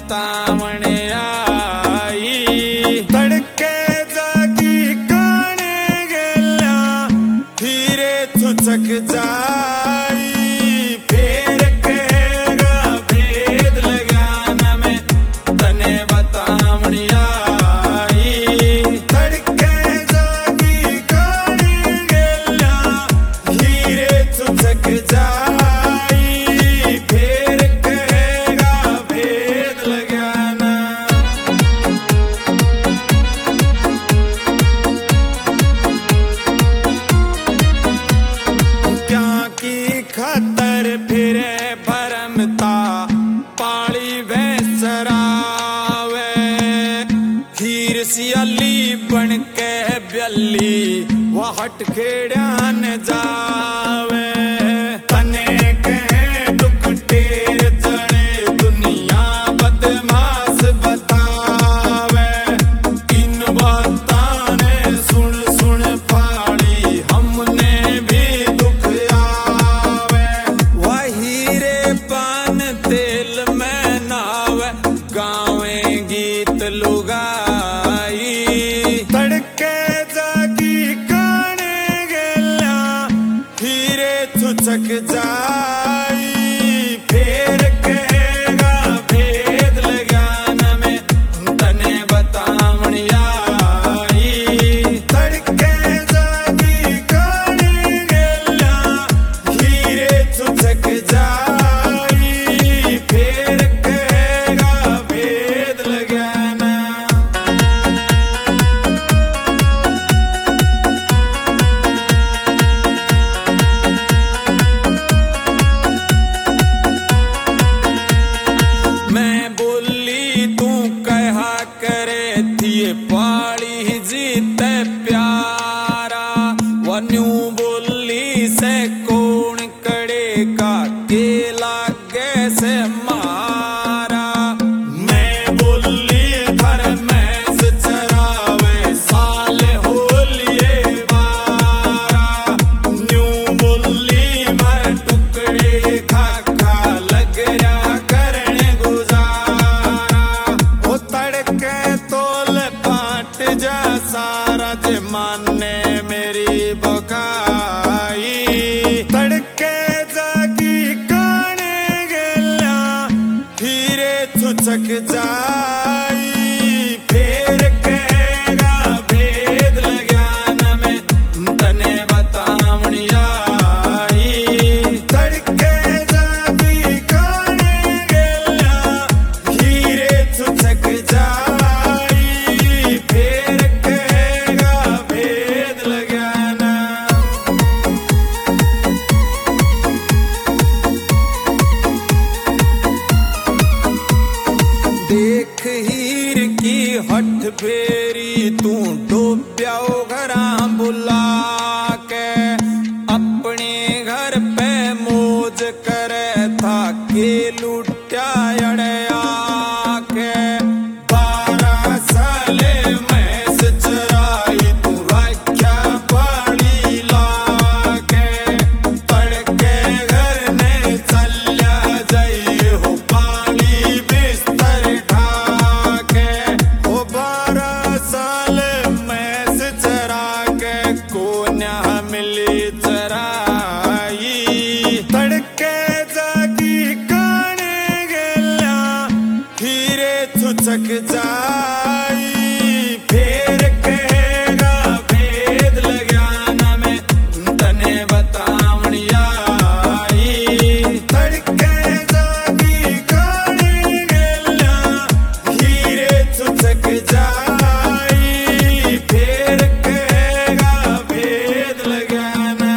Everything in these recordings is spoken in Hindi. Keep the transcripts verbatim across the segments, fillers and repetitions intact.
बतावण आई। तड़के जागी काने गेल्या धीरे चुचक जाई। फेर कहेगा भेद लगाना में तने बतावण आई। तड़के जागी काने गेल्या धीरे चुचक जाई। खतर फिरे भरमता पाली भैंसरावे। खीर सियाली बन के ब्यली वह हट खेड़ान जावे। तने कहे दुख टेर जड़े दुनिया बदमाश बतावे। इन बाताने सुन सुन फाड़ी हमने भी दुख तेल में नावे गावे गीत लुगाई। तड़के जागी काने गेल्या धीरे चुचक जाई। फेर कहेगा भेद लगाना में तने बतावण आई। तड़के जागी काने गेल्या धीरे चुचक जाई। पाली जीते प्यारा वन्यू बोली से कौन कड़ेगा के लागे से मारा। मैं बोली घर में से चरावे साल हो लिए बारा। न्यू बोली मर टुकड़े खा खा लग रहा करने गुजारा। वो तड़के तोल जा सारा जमाने मेरी बकाई। तड़के जागी काने गेल्या धीरे चुचक जाई। फेर कहेगा भेद लगाना में तने बतावण आई। तड़के जागी काने गेल्या धीरे चुचक जाई। देख हीर की हठ फेरी तू डोब्याओ घरा बुला के। अपने घर पे मौज करे था के लुट्या अड़या के। बारह साले मैस चराई तू रख्या पानी लाके। तड़के घर ने चल्या जाई हो पानी बिस्तर ढाके। ओ बारह साल मैस चरा के कोन्या मिली चराई। तड़के जागी काने गेल्या धीरे चुचक जाई। फेर कहेगा भेद लगाना में तने बतावण आई। तड़के जागी काने गेल्या धीरे चुचक जाई। फेर कहेगा भेद लगाना।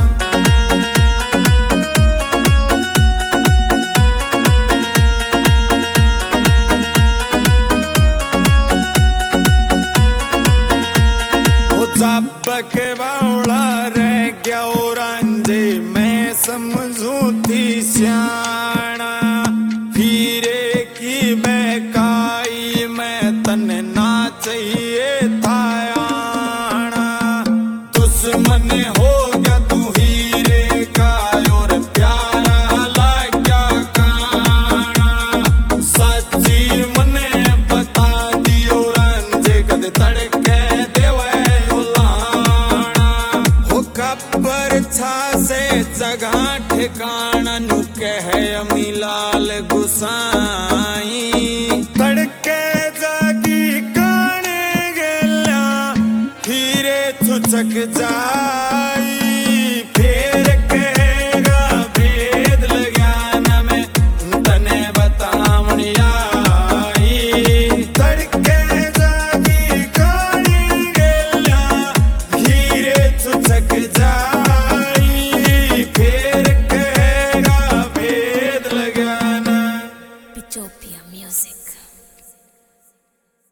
चापक बावड़ा रह गया रांझे मैं समझू थी स्याणा। हीरे की बहकाई मैं तन ना चाहिए था आना। दुश्मन हो गया तू हीरे का और प्यारा ला क्या काना। सच्ची सक जा